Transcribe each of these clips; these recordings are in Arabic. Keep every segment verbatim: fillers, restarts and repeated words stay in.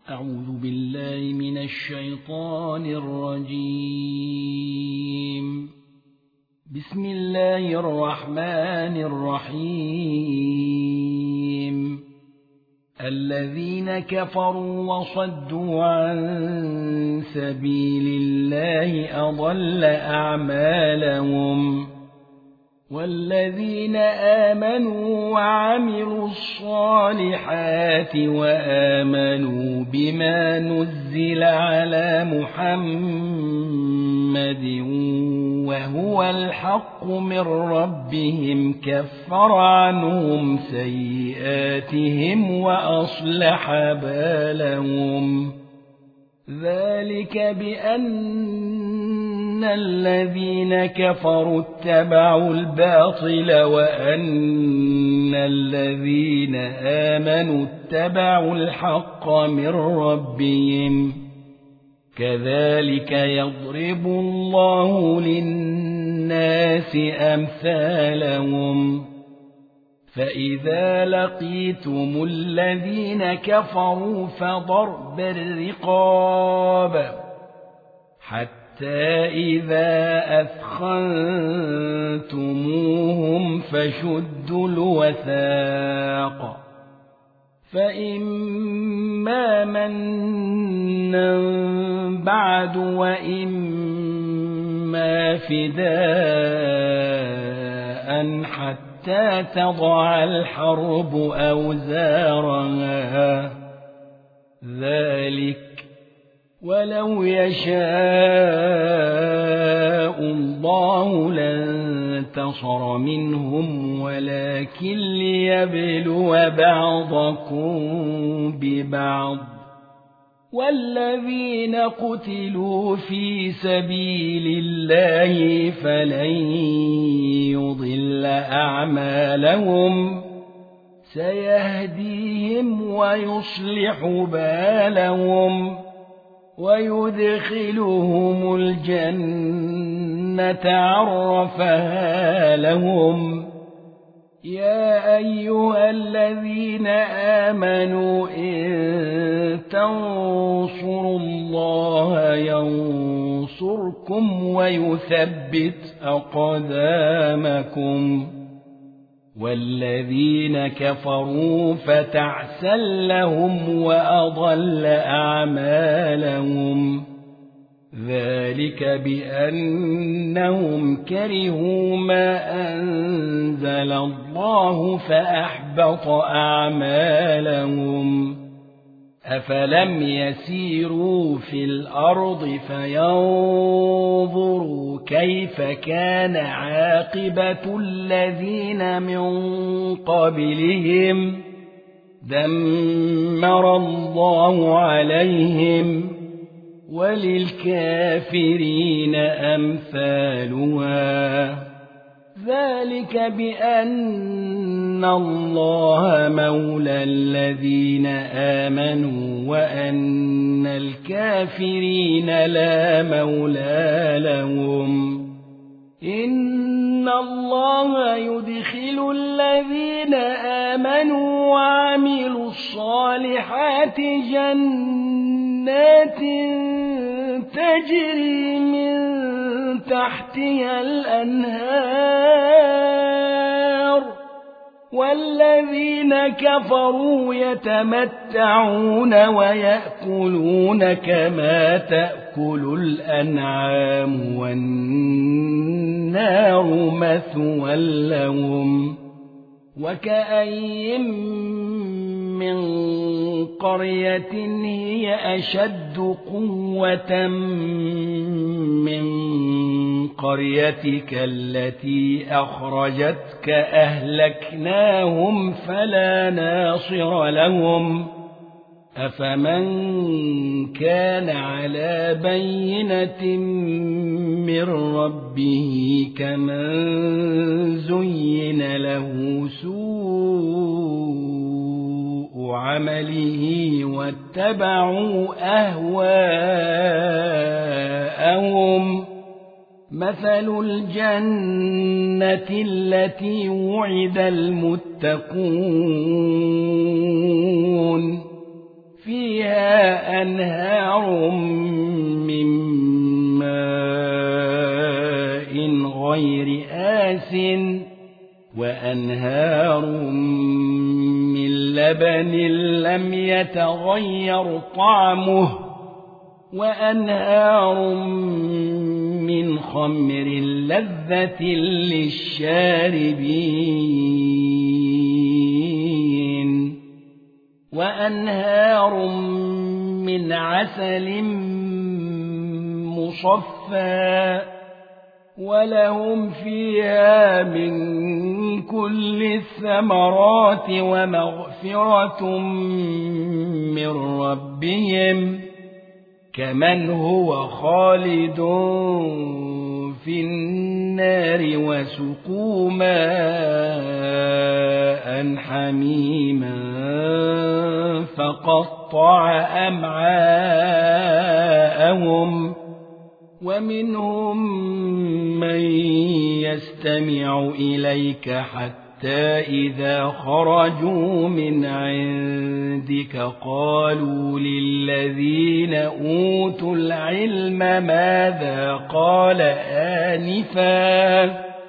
أعوذ بالله من الشيطان الرجيم. بسم الله الرحمن الرحيم. الذين كفروا وصدوا عن سبيل الله أضل أعمالهم، والذين آمنوا وعملوا الصالحات وآمنوا بما نزل على محمد وهو الحق من ربهم كفر عنهم سيئاتهم وأصلح بالهم. ذلك بأن الذين كفروا اتبعوا الباطل وأن الذين آمنوا اتبعوا الحق من ربهم. كذلك يضرب الله للناس أمثالهم. فإذا لقيتم الذين كفروا فضرب الرقاب حتى إذا أثخنتموهم فشدوا الوثاق، فإما منا بعد وإما فداء حتى تضع الحرب أوزارها. ذلك ولو يشاء الله لانتصر منهم ولكن ليبلو بعضكم ببعض. والذين قتلوا في سبيل الله فلن يضل أعمالهم، سيهديهم ويصلح بالهم ويدخلهم الجنة عرفها لهم. يا أيها الذين آمنوا إن تنصروا الله ينصركم ويثبت أقدامكم. والذين كفروا فتعسا لهم وأضل أعمالهم. ذلك بأنهم كرهوا ما أنزل الله فأحبط أعمالهم. أفلم يسيروا في الأرض فينظروا كيف كان عاقبة الذين من قبلهم؟ دمر الله عليهم وللكافرين أمثالها. ذلك بأن الله مولى الذين آمنوا وأن الكافرين لا مولى لهم. إن الله يدخل الذين آمنوا وعملوا الصالحات جنات تجري من تحتها الأنهار، والذين كفروا يتمتعون ويأكلون كما تأكل الأنعام والنار مثوى لهم. وكأين من قرية هي أشد قوة من قريتك التي أخرجتك أهلكناهم فلا ناصر لهم. أفمن كان على بينة من ربه كمن زين له سوء عمله واتبعوا أهواءهم. مثل الجنة التي وعد المتقون فيها أنهار من ماء غير آسن وأنهار من لبن لم يتغير طعمه وأنهار من خمر لذة للشاربين وأنهار من عسل مصفى ولهم فيها من كل الثمرات ومغفرة من ربهم كمن هو خالد في النار وسقوا ماء حميما فقطع أمعاءهم ومنهم من يستمع إليك حتى إذا خرجوا من عندك قالوا للذين أوتوا العلم ماذا قال آنفا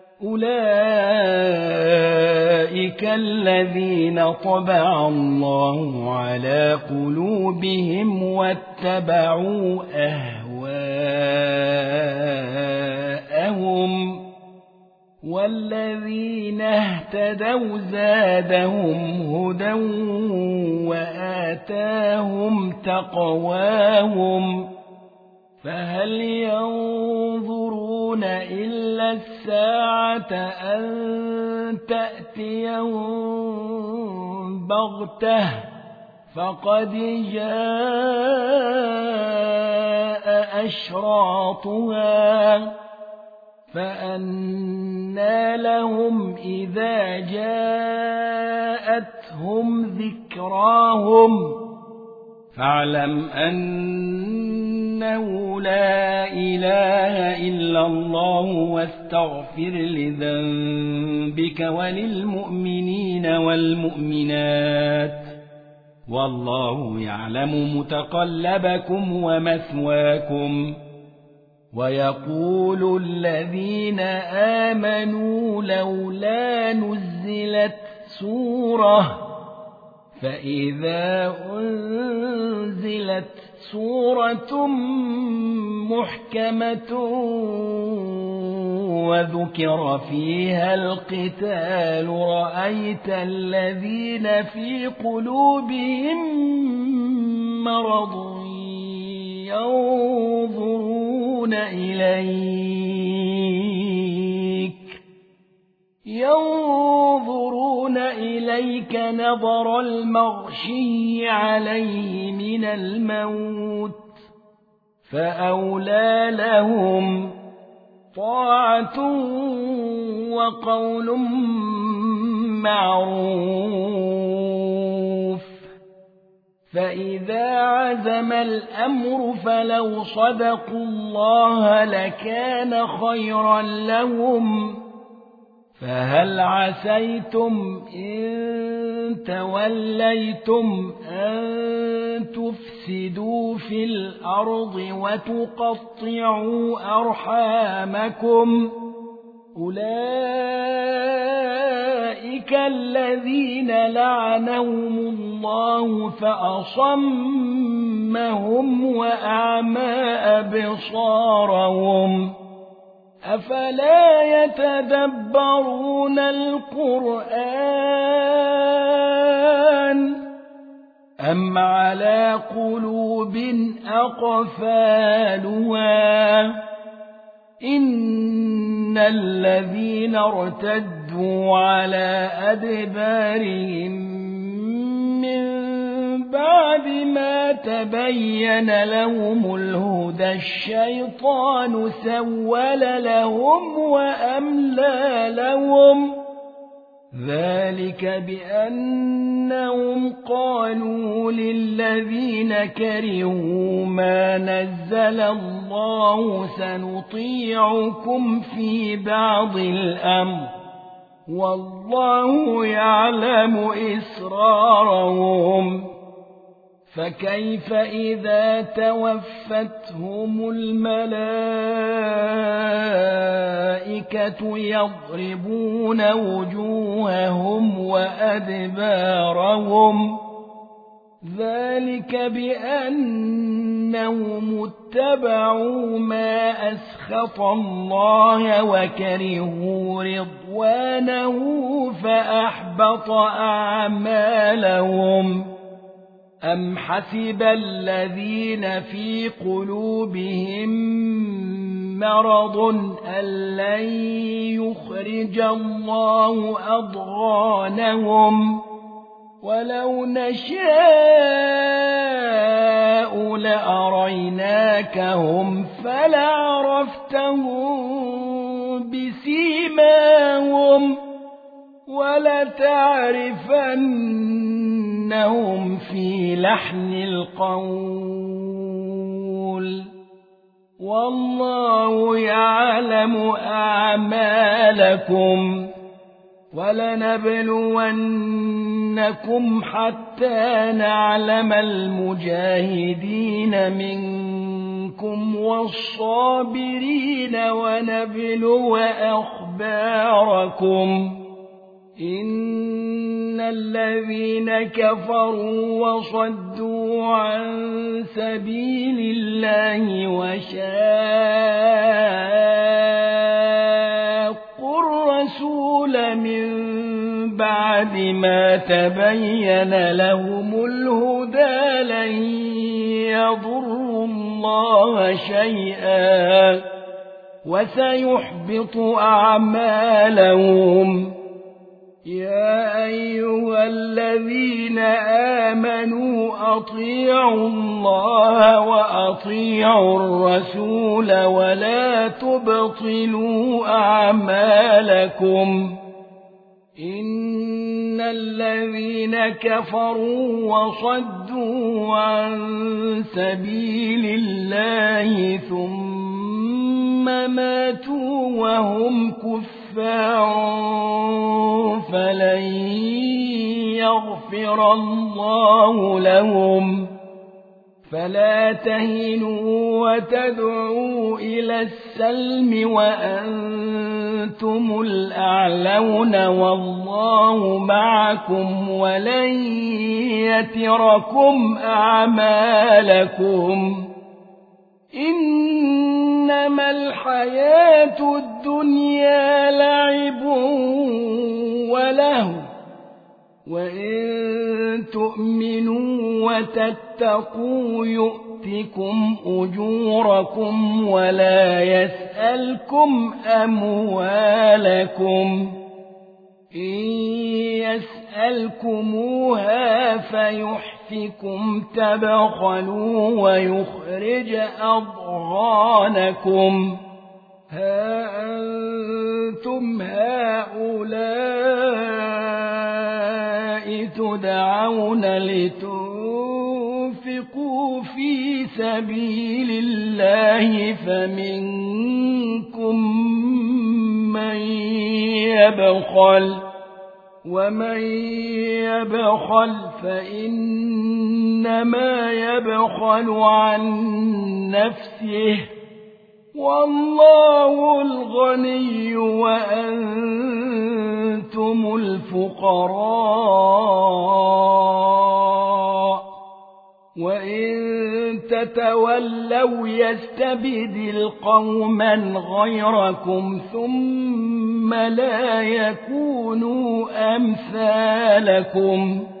أولئك الذين طبع الله على قلوبهم واتبعوا أهواءهم والذين اهتدوا زادهم هدى وآتاهم تقواهم فهل ينظرون إلا الساعة أن تأتيهم بغتة فقد جاء أشراطها فأنى لهم إذا جاءتهم ذكراهم فاعلم أنه لا إله إلا الله واستغفر لذنبك وللمؤمنين والمؤمنات والله يعلم متقلبكم ومثواكم ويقول الذين آمنوا لولا نزلت سورة فإذا أنزلت سورة محكمة وذكر فيها القتال رأيت الذين في قلوبهم مرض ينظرون إليك ينظرون إليك نظر المغشي عليه من الموت فأولى لهم طاعة وقول معروف فإذا عزم الأمر فلو صدقوا الله لكان خيرا لهم فهل عسيتم إن توليتم أن تفسدوا في الأرض وتقطعوا أرحامكم أولئك الذين لعنهم الله فأصمهم وأعمى أبصارهم أفلا يتدبرون القرآن أم على قلوب أقفالها إن الذين ارتدوا على أدبارهم من بعد ما تبين لهم الهدى الشيطان سول لهم وأملى لهم ذلك بأنهم قالوا للذين كرهوا ما نزل الله سنطيعكم في بعض الأمر والله يعلم إسرارهم فكيف إذا توفتهم الملائكة يضربون وجوههم وأدبارهم ذلك بأنهم اتبعوا ما أسخط الله وكرهوا رضوانه فأحبط أعمالهم أم حسب الذين في قلوبهم مرض أن لن يخرج الله أضغانهم ولو نشاء لأريناكهم فلعرفتهم بسيماهم ولتعرفنهم في لحن القول والله يعلم أعمالكم ولنبلونكم حتى نعلم المجاهدين منكم والصابرين ونبلو أخباركم إن الذين كفروا وصدوا عن سبيل الله وشاقوا الرسول من بعد ما تبين لهم الهدى لن يضروا الله شيئا وسيحبط أعمالهم يا أيها الذين آمنوا أطيعوا الله وأطيعوا الرسول ولا تبطلوا أعمالكم إن الذين كفروا وصدوا عن سبيل الله ثم ماتوا وهم كفار فلن يغفر الله لهم فلا تهنوا وتدعوا إلى السلم وأنتم الأعلون والله معكم ولن يتركم أعمالكم إنما الحياة الدنيا لعب ولهو وإن تؤمنوا وتتقوا يؤتكم أجوركم ولا يسألكم أموالكم إن يسألكموها فيحفكم تبخلوا ويخرج أضغانكم ها أنتم هؤلاء تدعون لتنفقوا في سبيل الله فمنكم من يبخل ومن يبخل فإنما يبخل عن نفسه والله الغني وأنتم الفقراء وإن تتولوا يستبدل قوما غيركم ثم لا يكونوا أمثالكم